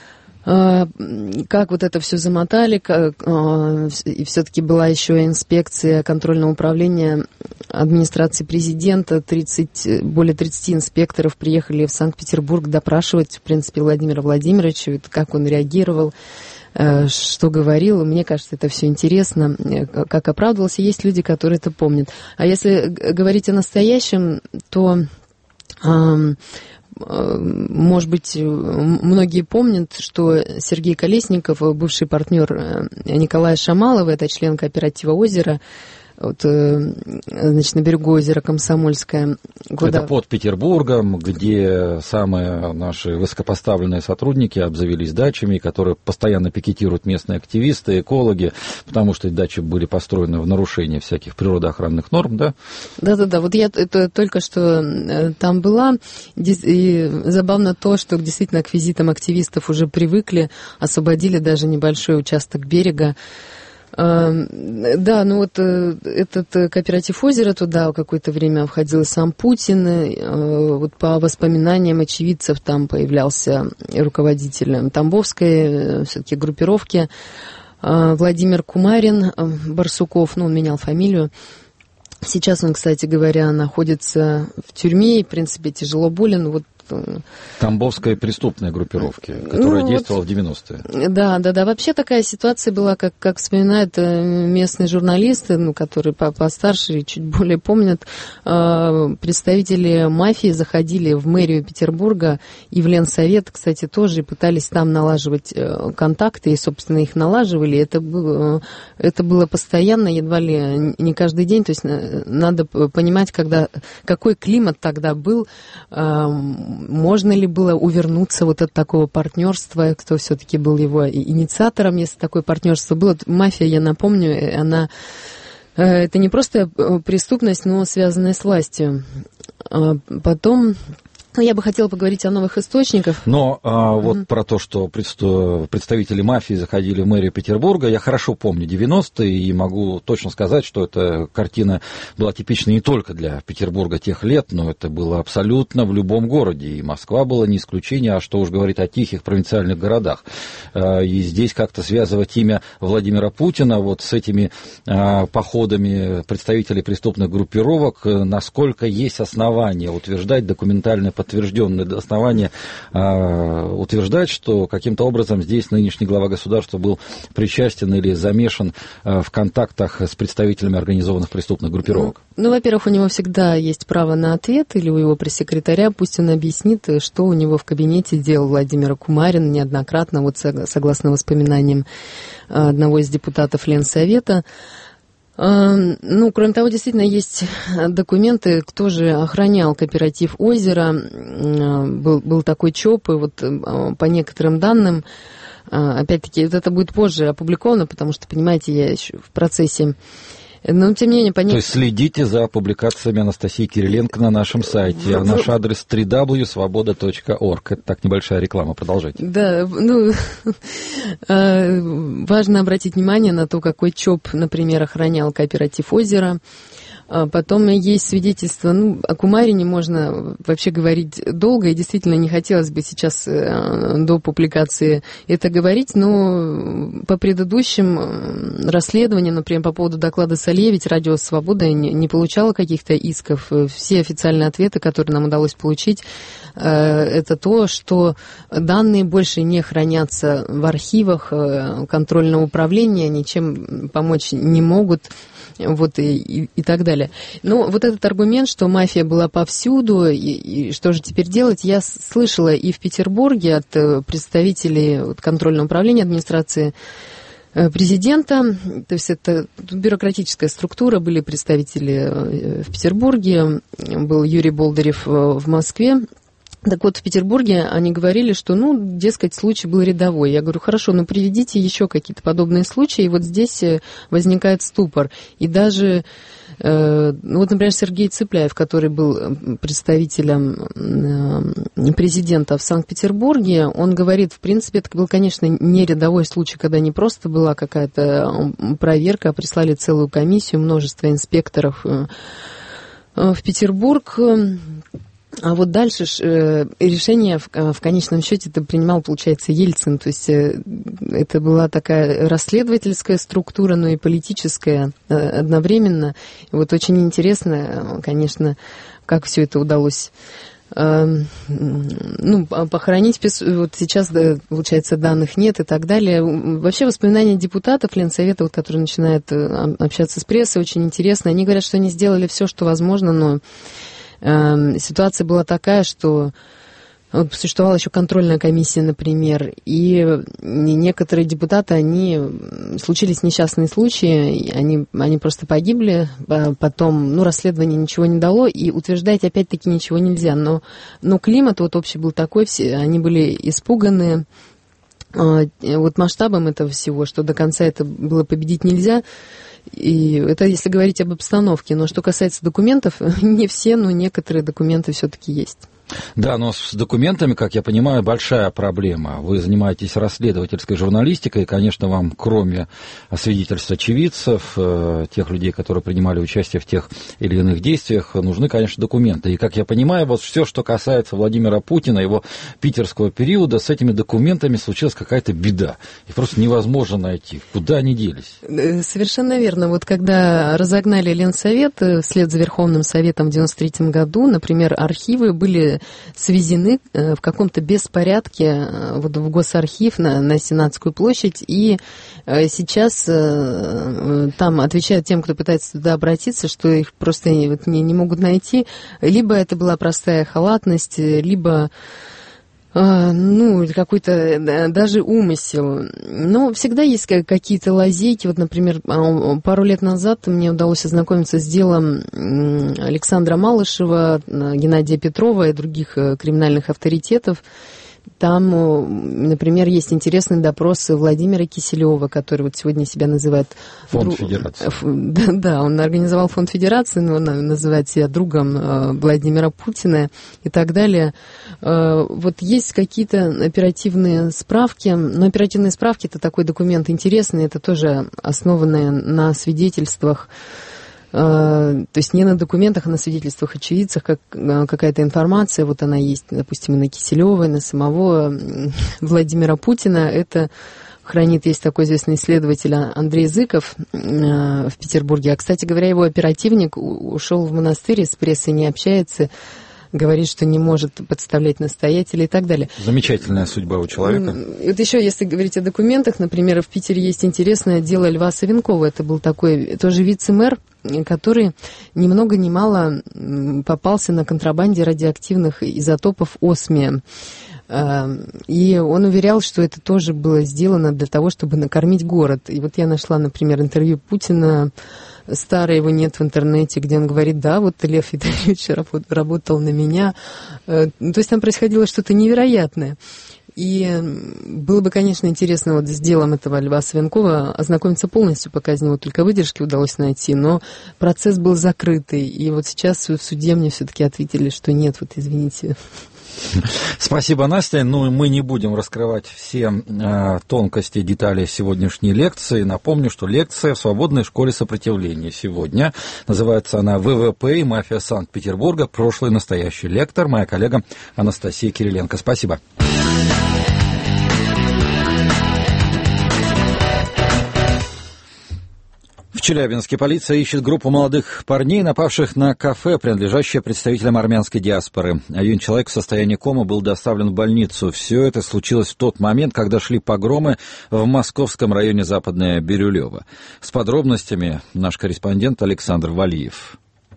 Как вот это все замотали, как, и все-таки была еще инспекция контрольного управления администрации президента, тридцать, более тридцати инспекторов приехали в Санкт-Петербург допрашивать, в принципе, Владимира Владимировича, как он реагировал, что говорил. Мне кажется, это все интересно, как оправдывался. Есть люди, которые это помнят. А если говорить о настоящем, то... Может быть, многие помнят, что Сергей Колесников, бывший партнер Николая Шамалова, это член кооператива «Озеро», вот, значит, на берегу озера Комсомольское. Куда... Это под Петербургом, где самые наши высокопоставленные сотрудники обзавелись дачами, которые постоянно пикетируют местные активисты, экологи, потому что эти дачи были построены в нарушении всяких природоохранных норм, да? Да-да-да, вот я это, только что там была, и забавно то, что действительно к визитам активистов уже привыкли, освободили даже небольшой участок берега. Да, ну вот этот кооператив «Озеро», туда какое-то время входил сам Путин. Вот по воспоминаниям очевидцев там появлялся руководитель Тамбовской все-таки группировки Владимир Кумарин, Барсуков, ну он менял фамилию. Сейчас он, кстати говоря, находится в тюрьме и, в принципе, тяжело болен. Вот Тамбовской преступной группировки, которая ну, действовала вот, в девяностые. Да, да, да. Вообще такая ситуация была, как, как вспоминают местные журналисты, ну, которые постарше и чуть более помнят. Представители мафии заходили в мэрию Петербурга и в Ленсовет, кстати, тоже, и пытались там налаживать контакты, и, собственно, их налаживали. Это было, это было постоянно, едва ли не каждый день. То есть надо понимать, когда, какой климат тогда был, можно ли было увернуться вот от такого партнерства, кто все-таки был его инициатором, если такое партнерство было. Мафия, я напомню, она это не просто преступность, но связанная с властью. Потом... Я бы хотела поговорить о новых источниках. Но а, вот mm-hmm. про то, что представители мафии заходили в мэрию Петербурга, я хорошо помню девяностые и могу точно сказать, что эта картина была типична не только для Петербурга тех лет, но это было абсолютно в любом городе. И Москва была не исключение, а что уж говорить о тихих провинциальных городах. И здесь как-то связывать имя Владимира Путина вот с этими а, походами представителей преступных группировок, насколько есть основания утверждать документальное подтверждение, подтвержденные основания а, утверждать, что каким-то образом здесь нынешний глава государства был причастен или замешан а, в контактах с представителями организованных преступных группировок? Ну, ну, во-первых, у него всегда есть право на ответ, или у его пресс-секретаря, пусть он объяснит, что у него в кабинете делал Владимир Кумарин неоднократно, вот согласно воспоминаниям одного из депутатов Ленсовета. Ну, кроме того, действительно, есть документы, кто же охранял кооператив «Озеро». Был, был такой ЧОП, и вот по некоторым данным, опять-таки, это будет позже опубликовано, потому что, понимаете, я еще в процессе Но, тем не менее, понятно... То есть следите за публикациями Анастасии Кириленко на нашем сайте. А наш адрес дабл ю дабл ю дабл ю точка свобода точка орг. Это так, небольшая реклама. Продолжайте. Да, ну, важно обратить внимание на то, какой ЧОП, например, охранял кооператив «Озеро». Потом есть свидетельства, ну, о Кумарине можно вообще говорить долго, и действительно не хотелось бы сейчас до публикации это говорить, но по предыдущим расследованиям, например, по поводу доклада Салье, ведь Радио Свобода не, не получало каких-то исков. Все официальные ответы, которые нам удалось получить, это то, что данные больше не хранятся в архивах контрольного управления, ничем помочь не могут. Вот и, и, и так далее. Но вот этот аргумент, что мафия была повсюду, и, и что же теперь делать, я слышала и в Петербурге от представителей контрольного управления администрации президента, то есть это бюрократическая структура, были представители в Петербурге, был Юрий Болдырев в Москве. Так вот, в Петербурге они говорили, что, ну, дескать, случай был рядовой. Я говорю, хорошо, но приведите еще какие-то подобные случаи, и вот здесь возникает ступор. И даже, э, ну, вот, например, Сергей Цыпляев, который был представителем э, президента в Санкт-Петербурге, он говорит, в принципе, это был, конечно, не рядовой случай, когда не просто была какая-то проверка, а прислали целую комиссию, множество инспекторов э, в Петербург. А вот дальше э, решение в, в конечном счете это принимал, получается, Ельцин. То есть э, это была такая расследовательская структура, но и политическая э, одновременно. И вот очень интересно, конечно, как все это удалось э, ну, похоронить. Вот сейчас, да, получается, данных нет и так далее. Вообще воспоминания депутатов Ленсовета, вот, которые начинают общаться с прессой, очень интересно. Они говорят, что они сделали все, что возможно, но ситуация была такая, что вот существовала еще контрольная комиссия, например, и некоторые депутаты, они, случились несчастные случаи, они, они просто погибли, потом, ну, расследование ничего не дало, и утверждать опять-таки ничего нельзя, но, но климат вот общий был такой, все, они были испуганы вот масштабом этого всего, что до конца это было победить нельзя. И это если говорить об обстановке. Но что касается документов, не все, но некоторые документы все-таки есть. Да, но с документами, как я понимаю, большая проблема. Вы занимаетесь расследовательской журналистикой, и, конечно, вам, кроме свидетельств очевидцев, тех людей, которые принимали участие в тех или иных действиях, нужны, конечно, документы. И, как я понимаю, вот все, что касается Владимира Путина, его питерского периода, с этими документами случилась какая-то беда. Их просто невозможно найти. Куда они делись? Совершенно верно. Вот когда разогнали Ленсовет вслед за Верховным Советом в девяносто третьем году, например, архивы были свезены в каком-то беспорядке вот в Госархив на, на Сенатскую площадь, и сейчас там отвечают тем, кто пытается туда обратиться, что их просто не, не могут найти. Либо это была простая халатность, либо ну, какой-то даже умысел. Но всегда есть какие-то лазейки. Вот, например, пару лет назад мне удалось ознакомиться с делом Александра Малышева, Геннадия Петрова и других криминальных авторитетов. Там, например, есть интересный допрос Владимира Киселева, который вот сегодня себя называет... Фонд друг... Федерации. Да, да, он организовал Фонд Федерации, но он называет себя другом Владимира Путина и так далее. Вот есть какие-то оперативные справки, но оперативные справки — это такой документ интересный, это тоже основанное на свидетельствах, то есть не на документах, а на свидетельствах очевидцев, как какая-то информация, вот она есть, допустим, и на Киселева, и на самого Владимира Путина. Это хранит, есть такой известный исследователь Андрей Зыков в Петербурге. А, кстати говоря, его оперативник ушел в монастырь, с прессой не общается, говорит, что не может подставлять настоятеля и так далее. Замечательная судьба у человека. Вот еще, если говорить о документах, например, в Питере есть интересное дело Льва Савенкова. Это был такой тоже вице-мэр, который ни много ни мало попался на контрабанде радиоактивных изотопов осмия. И он уверял, что это тоже было сделано для того, чтобы накормить город. И вот я нашла, например, интервью Путина, старое его нет в интернете, где он говорит, да, вот Лев Витальевич работал на меня. То есть там происходило что-то невероятное. И было бы, конечно, интересно вот с делом этого Льва Свинкова ознакомиться полностью, пока из него только выдержки удалось найти, но процесс был закрытый, и вот сейчас в суде мне все-таки ответили, что нет, вот извините. Спасибо, Настя. Ну, мы не будем раскрывать все э, тонкости, детали сегодняшней лекции. Напомню, что лекция в Свободной школе сопротивления сегодня. Называется она «ВВП и мафия Санкт-Петербурга. Прошлый и настоящий». Лектор, моя коллега Анастасия Кириленко. Спасибо. В Челябинске полиция ищет группу молодых парней, напавших на кафе, принадлежащее представителям армянской диаспоры. Один человек в состоянии комы был доставлен в больницу. Все это случилось в тот момент, когда шли погромы в московском районе Западное Бирюлево. С подробностями наш корреспондент Александр Валиев.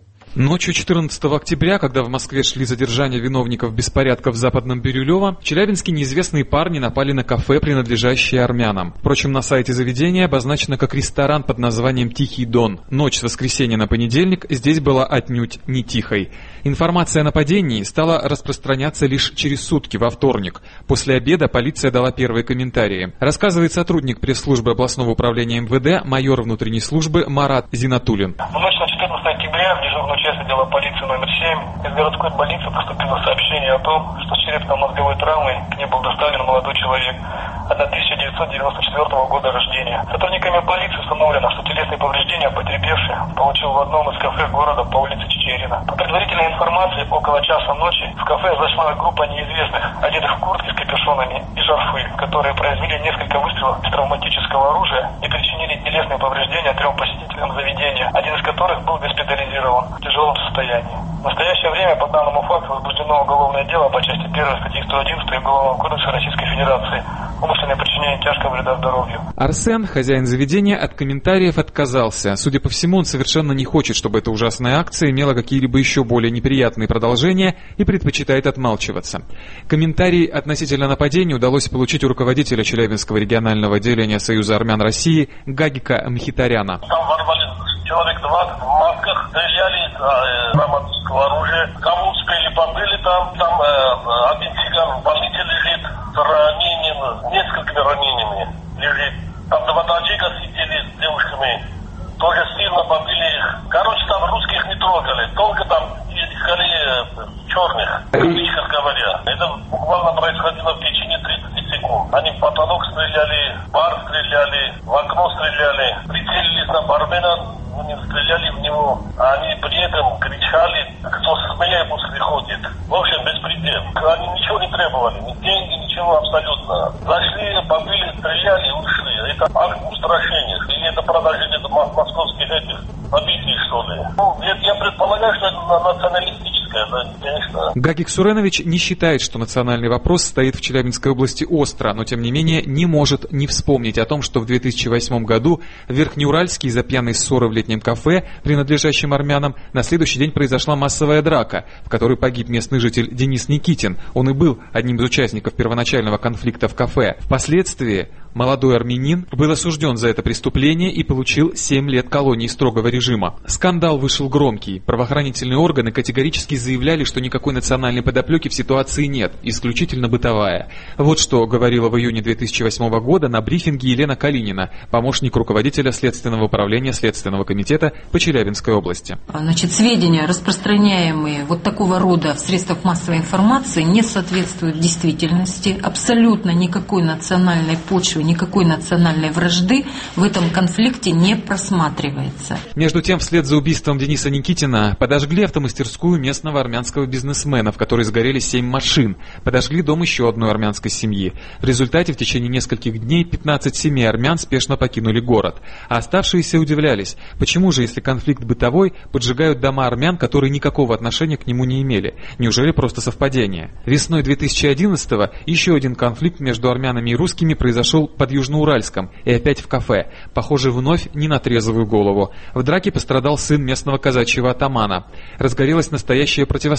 Ночью четырнадцатого октября, когда в Москве шли задержания виновников беспорядков в Западном Бирюлево, в Челябинске неизвестные парни напали на кафе, принадлежащее армянам. Впрочем, на сайте заведения обозначено как ресторан под названием «Тихий Дон». Ночь с воскресенья на понедельник здесь была отнюдь не тихой. Информация о нападении стала распространяться лишь через сутки, во вторник. После обеда полиция дала первые комментарии. Рассказывает сотрудник пресс-службы областного управления эм вэ дэ, майор внутренней службы Марат Зинатуллин. В ночь на четырнадцатое октября в дежурную часть отдела полиции номер семь из городской больницы поступило сообщение о том, что с черепно-мозговой травмой к ней был доставлен молодой человек тысяча девятьсот девяносто четвёртого года рождения. Сотрудниками полиции установлено, что телесные повреждения потерпевший получил в одном из кафе города по улице Чечерина. По предварительной информации, около часа ночи в кафе зашла группа неизвестных, одетых в куртки с капюшонами и шарфы, которые произвели несколько выстрелов из травматического оружия и причинили телесные повреждения трем посетителям заведения, один из которых был госпитализирован в тяжелом состоянии. В настоящее время по данному факту возбуждено уголовное дело по части первой статьи сто одиннадцать Уголовного кодекса Российской Федерации «Умышленное причинение тяжкого вреда здоровью». Арсен, хозяин заведения, от комментариев отказался. Судя по всему, он совершенно не хочет, чтобы эта ужасная акция имела какие-либо еще более неприятные продолжения и предпочитает отмалчиваться. Комментарий относительно нападения удалось получить у руководителя Челябинского регионального отделения Союза армян России Гагика Мхитаряна. Там ворвались человек двадцать в масках, стреляли из травматического оружия. Кому успели, побыли там. Там э, один цыган в больнице лежит с ранением, несколькими ранениями лежит. Там два таджика сидели с девушками, тоже сильно побили их. Короче, там русских не трогали, только там искали черных, как говоря. Это буквально происходило в течение тридцати секунд. Они в потолок стреляли, в бар стреляли, в окно стреляли, прицелились на бармена, но не стреляли в него. А они при этом кричали, кто с меня пусть приходит. В общем, беспредел. Они ничего не требовали, ни деньги, ничего абсолютно. Зашли, побили, стреляли и ушли. Это акт устрашения. Или это продолжение московских этих событий, что ли. Ну, я предполагаю, что это националистическое, да, конечно. Гагик Суренович не считает, что национальный вопрос стоит в Челябинской области остро, но тем не менее не может не вспомнить о том, что в две тысячи восьмом году в Верхнеуральске из-за пьяной ссоры в летнем кафе, принадлежащем армянам, на следующий день произошла массовая драка, в которой погиб местный житель Денис Никитин. Он и был одним из участников первоначального конфликта в кафе. Впоследствии молодой армянин был осужден за это преступление и получил семь лет колонии строгого режима. Скандал вышел громкий. Правоохранительные органы категорически заявляли, что никакой национальной подоплеки в ситуации нет, исключительно бытовая. Вот что говорила в июне две тысячи восьмого года на брифинге Елена Калинина, помощник руководителя Следственного управления Следственного комитета по Челябинской области. Значит, сведения, распространяемые вот такого рода в средствах массовой информации, не соответствуют действительности. Абсолютно никакой национальной почвы, никакой национальной вражды в этом конфликте не просматривается. Между тем, вслед за убийством Дениса Никитина подожгли автомастерскую местного армянского бизнесмена, в которой сгорели семь машин. Подожгли дом еще одной армянской семьи. В результате в течение нескольких дней пятнадцать семей армян спешно покинули город. А оставшиеся удивлялись, почему же, если конфликт бытовой, поджигают дома армян, которые никакого отношения к нему не имели? Неужели просто совпадение? Весной две тысячи одиннадцатого еще один конфликт между армянами и русскими произошел под Южноуральском и опять в кафе. Похоже, вновь не на трезвую голову. В драке пострадал сын местного казачьего атамана. Разгорелось настоящее противостояние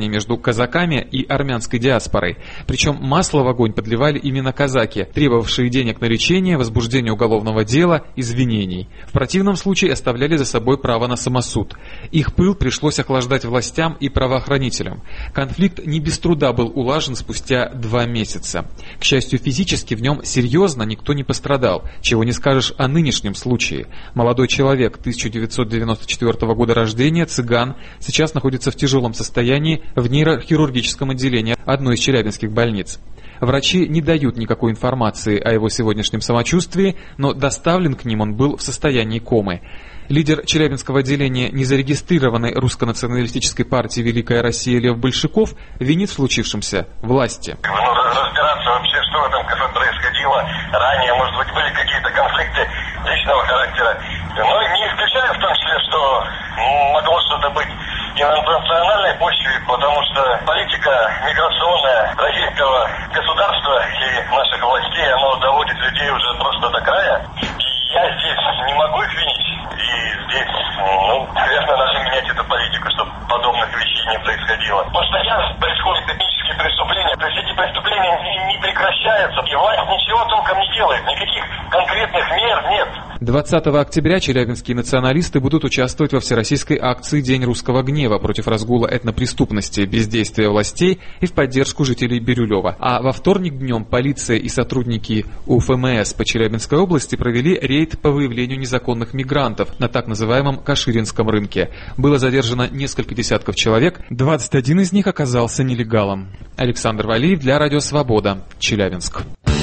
враждования между казаками и армянской диаспорой. Причем масло в огонь подливали именно казаки, требовавшие денег на лечение, возбуждение уголовного дела, извинений. В противном случае оставляли за собой право на самосуд. Их пыл пришлось охлаждать властям и правоохранителям. Конфликт не без труда был улажен спустя два месяца. К счастью, физически в нем серьезно никто не пострадал, чего не скажешь о нынешнем случае. Молодой человек тысяча девятьсот девяносто четвёртого года рождения, цыган, сейчас находится в тяжелом состоянии в нейрохирургическом отделении одной из челябинских больниц. Врачи не дают никакой информации о его сегодняшнем самочувствии, но доставлен к ним он был в состоянии комы. Лидер челябинского отделения незарегистрированной русско-националистической партии «Великая Россия» Лев Большаков винит в случившемся власти. Ну, разбираться вообще, что в этом кафе происходило ранее, может быть, были какие-то конфликты личного характера. Но не исключаю в том числе, что могло что-то быть и на национальной почве, потому что политика миграционная российского государства и наших властей, оно доводит людей уже просто до края. И я здесь не могу их винить. И здесь, ну, наверное, надо менять эту политику, чтобы подобных вещей не происходило. Постоянно происходят этнические преступления. То есть эти преступления не, не прекращаются. И власть ничего толком не делает. Никаких конкретных мер нет. двадцатого октября челябинские националисты будут участвовать во всероссийской акции «День русского гнева» против разгула этнопреступности, бездействия властей и в поддержку жителей Бирюлева. А во вторник днем полиция и сотрудники УФМС по Челябинской области провели рейд по выявлению незаконных мигрантов на так называемом Каширинском рынке. Было задержано несколько десятков человек, двадцать один из них оказался нелегалом. Александр Валиев для Радио Свобода, Челябинск.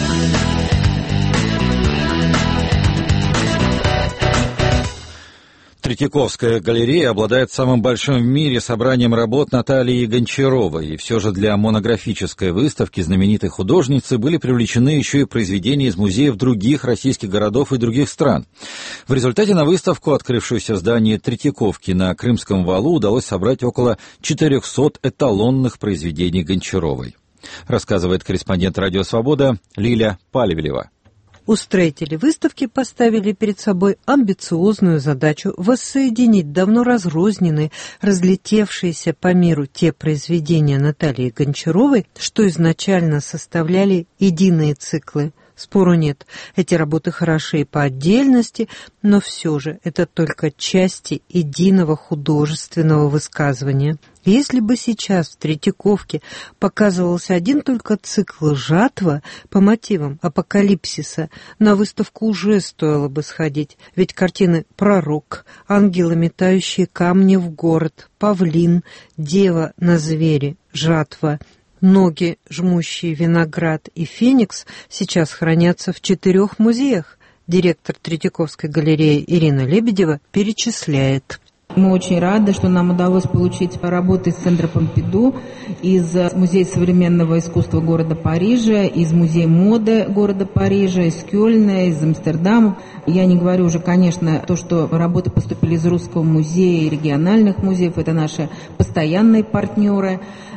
Третьяковская галерея обладает самым большим в мире собранием работ Натальи Гончаровой, и все же для монографической выставки знаменитой художницы были привлечены еще и произведения из музеев других российских городов и других стран. В результате на выставку, открывшуюся в здании Третьяковки на Крымском валу, удалось собрать около четырехсот эталонных произведений Гончаровой. Рассказывает корреспондент «Радио Свобода» Лиля Палевлева. Устроители выставки поставили перед собой амбициозную задачу воссоединить давно разрозненные, разлетевшиеся по миру те произведения Натальи Гончаровой, что изначально составляли единые циклы. Спору нет, эти работы хороши по отдельности, но все же это только части единого художественного высказывания. Если бы сейчас в Третьяковке показывался один только цикл «Жатва» по мотивам апокалипсиса, на выставку уже стоило бы сходить, ведь картины «Пророк», «Ангелы, метающие камни в город», «Павлин», «Дева на звере», «Жатва», «Ноги, жмущие виноград» и «Феникс» сейчас хранятся в четырех музеях. Директор Третьяковской галереи Ирина Лебедева перечисляет. Мы очень рады, что нам удалось получить работы из Центра Помпиду, из Музея современного искусства города Парижа, из Музея моды города Парижа, из Кёльна, из Амстердама. Я не говорю уже, конечно, то, что работы поступили из Русского музея и региональных музеев, это наши постоянные партнеры.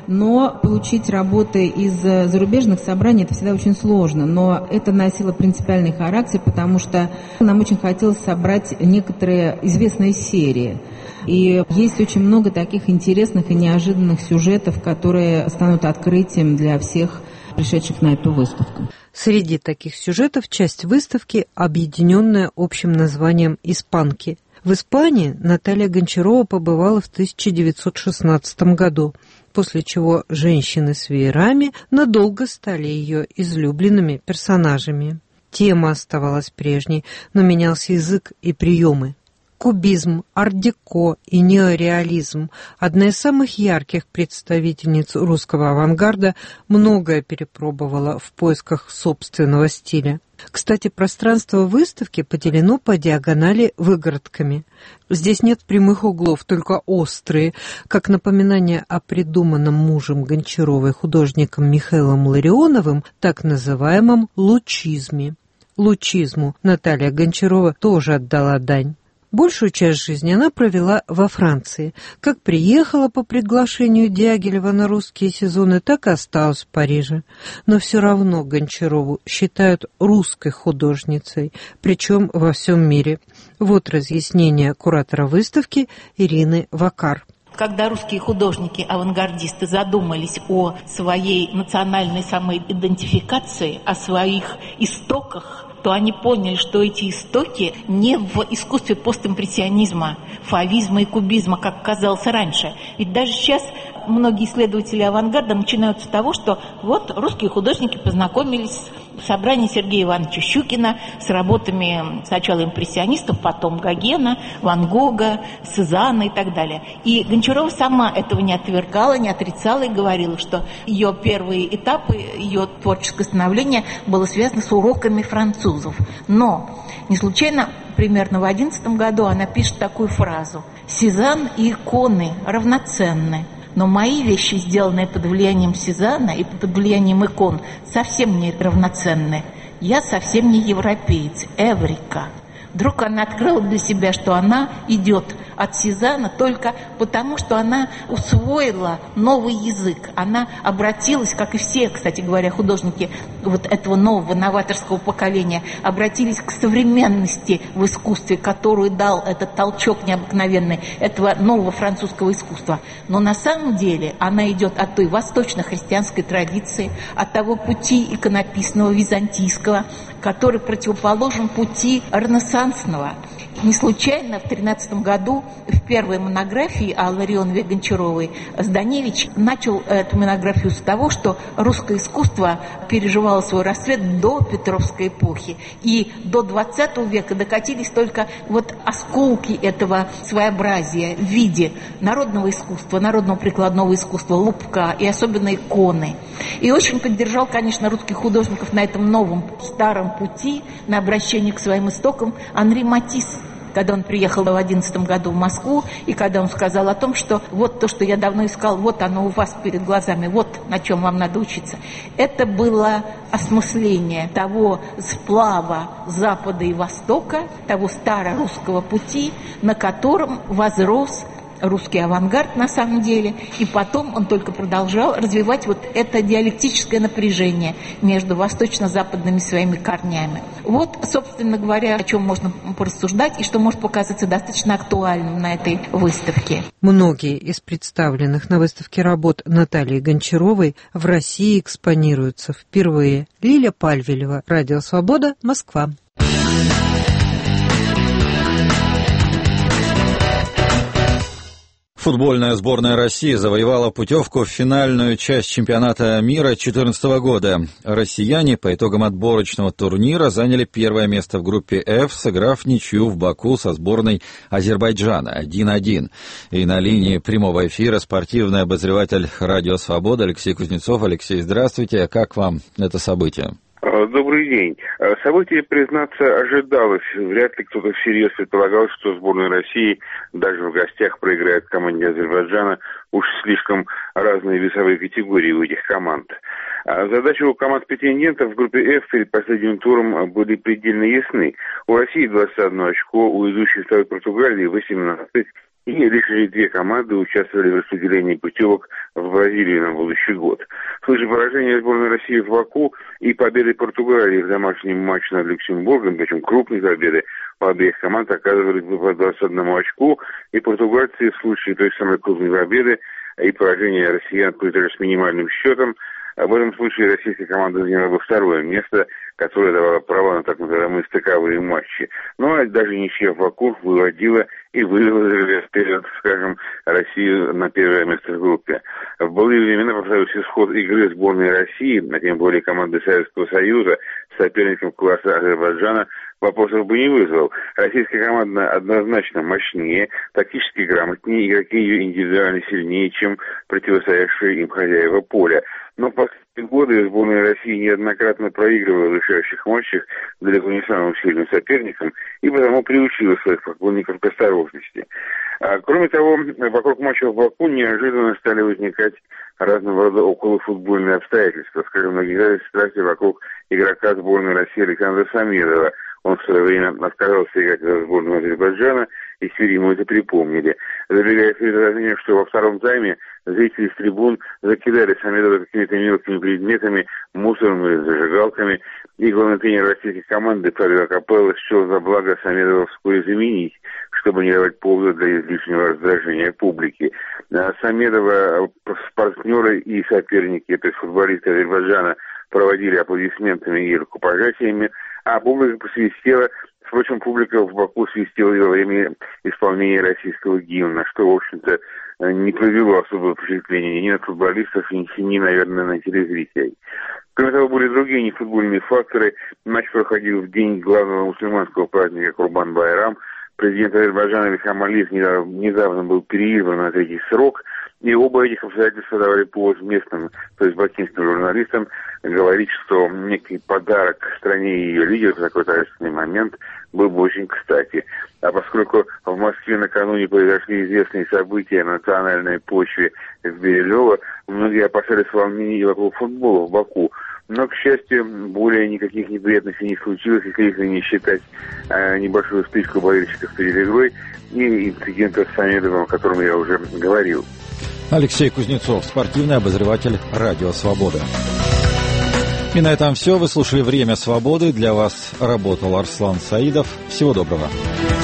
Но получить работы из зарубежных собраний это всегда очень сложно. Но это носило принципиальный характер, потому что нам очень хотелось собрать некоторые известные серии. И есть очень много таких интересных и неожиданных сюжетов, которые станут открытием для всех пришедших на эту выставку. Среди таких сюжетов часть выставки, объединенная общим названием «Испанки». В Испании Наталья Гончарова побывала в тысяча девятьсот шестнадцатом году, после чего женщины с веерами надолго стали ее излюбленными персонажами. Тема оставалась прежней, но менялся язык и приемы. Кубизм, ар-деко и неореализм – одна из самых ярких представительниц русского авангарда, многое перепробовала в поисках собственного стиля. Кстати, пространство выставки поделено по диагонали выгородками. Здесь нет прямых углов, только острые, как напоминание о придуманном мужем Гончаровой художником Михаилом Ларионовым так называемом лучизме. Лучизму Наталья Гончарова тоже отдала дань. Большую часть жизни она провела во Франции. Как приехала по приглашению Дягилева на русские сезоны, так и осталась в Париже. Но все равно Гончарову считают русской художницей, причем во всем мире. Вот разъяснение куратора выставки Ирины Вакар. Когда русские художники-авангардисты задумались о своей национальной самоидентификации, о своих истоках, то они поняли, что эти истоки не в искусстве постимпрессионизма, фавизма и кубизма, как казалось раньше. Ведь даже сейчас многие исследователи авангарда начинают с того, что вот русские художники познакомились в собрании Сергея Ивановича Щукина с работами сначала импрессионистов, потом Гогена, Ван Гога, Сезанна и так далее. И Гончарова сама этого не отвергала, не отрицала и говорила, что ее первые этапы, ее творческое становление было связано с уроками французов. Но не случайно примерно в одиннадцатом году она пишет такую фразу: «Сезанн и иконы равноценны. Но мои вещи, сделанные под влиянием Сезанна и под влиянием икон, совсем не равноценны. Я совсем не европеец. Эврика». Вдруг она открыла для себя, что она идет от Сезанна только потому, что она усвоила новый язык. Она обратилась, как и все, кстати говоря, художники вот этого нового новаторского поколения, обратились к современности в искусстве, которую дал этот толчок необыкновенный этого нового французского искусства. Но на самом деле она идет от той восточно-христианской традиции, от того пути иконописного византийского, который противоположен пути ренессансного. Не случайно в тринадцатом году в первой монографии о Ларионове Гончаровой Зданевич начал эту монографию с того, что русское искусство переживало свой расцвет до Петровской эпохи. И до двадцатого века докатились только вот осколки этого своеобразия в виде народного искусства, народного прикладного искусства, лупка и особенно иконы. И очень поддержал, конечно, русских художников на этом новом старом пути, на обращение к своим истокам Анри Матисс, когда он приехал в одиннадцатом году в Москву, и когда он сказал о том, что вот то, что я давно искал, вот оно у вас перед глазами, вот на чем вам надо учиться. Это было осмысление того сплава Запада и Востока, того старорусского пути, на котором возрос русский авангард на самом деле, и потом он только продолжал развивать вот это диалектическое напряжение между восточно-западными своими корнями. Вот, собственно говоря, о чем можно порассуждать и что может показаться достаточно актуальным на этой выставке. Многие из представленных на выставке работ Натальи Гончаровой в России экспонируются впервые. Лиля Пальвелева, Радио Свобода, Москва. Футбольная сборная России завоевала путевку в финальную часть чемпионата мира две тысячи четырнадцатого года. Россияне по итогам отборочного турнира заняли первое место в группе F, сыграв ничью в Баку со сборной Азербайджана один один. И на линии прямого эфира спортивный обозреватель «Радио Свобода» Алексей Кузнецов. Алексей, здравствуйте. Как вам это событие? Добрый день. Событие, признаться, ожидалось. Вряд ли кто-то всерьез предполагал, что сборная России даже в гостях проиграет команде Азербайджана. Уж слишком разные весовые категории у этих команд. Задачи у команд-претендентов в группе F перед последним туром были предельно ясны. У России двадцать одно очко, у идущей второй Португалии восемнадцать. И лишь две команды участвовали в распределении путевок в Бразилию на будущий год. В случае поражения сборной России в Баку и победы Португалии в домашнем матче над Люксембургом, причем крупные победы, у обеих команд оказывались по двадцать одному очку, и португальцы в случае той самой крупной победы и поражения россиян тоже с минимальным счетом, в этом случае российская команда заняла бы второе место, которое давало право на так называемые стыковые матчи. Но даже ничья в Баку выводила и вывела вперед, скажем, Россию на первое место в группе. В былые времена, повторюсь, исход игры сборной России, а тем более команды Советского Союза, с соперником класса Азербайджана, вопросов бы не вызвал. Российская команда однозначно мощнее, тактически грамотнее, игроки ее индивидуально сильнее, чем противостоящие им хозяева поля. Но в последние годы сборная России неоднократно проигрывала в решающих матчах далеко не самым сильным соперникам и потому приучила своих поклонников к осторожности. А, кроме того, вокруг матча в Баку неожиданно стали возникать разного рода околофутбольные обстоятельства. Скажем, нагнетались страсти вокруг игрока сборной России Александра Самедова. Он в свое время отказался играть за сборную Азербайджана, и теперь ему это припомнили. Забегая вперед, разумею, что во втором тайме зрители с трибун закидали Самедова какими-то мелкими предметами, мусором или зажигалками, и главный тренер российской команды Фабио Капелло счел за благо Самедова вскоре заменить, чтобы не давать повода для излишнего раздражения публики. Самедова партнеры и соперники, то есть футболисты Азербайджана, проводили аплодисментами и рукопожатиями, а публика посвистела. Впрочем, публика в Баку свистела и во время исполнения российского гимна, что, в общем-то, не произвело особого впечатления ни на футболистов, ни, ни, наверное, на телезрителей. Кроме того, были другие нефутбольные факторы. Матч проходил в день главного мусульманского праздника Курбан-Байрам. Президент Азербайджана Ильхам Алиев недавно был переизбран на третий срок, и оба этих обстоятельства давали повод местным, то есть бакинским журналистам, говорить, что некий подарок стране и ее лидеру в такой торжественный момент был бы очень кстати. А поскольку в Москве накануне произошли известные события на национальной почве в Берилево, многие опасались волнений вокруг футбола в Баку. Но, к счастью, более никаких неприятностей не случилось, если не считать э, небольшую стычку болельщиков перед игрой и инцидента с Самедовым, о котором я уже говорил. Алексей Кузнецов, спортивный обозреватель «Радио Свобода». И на этом все. Вы слушали «Время свободы». Для вас работал Арслан Саидов. Всего доброго.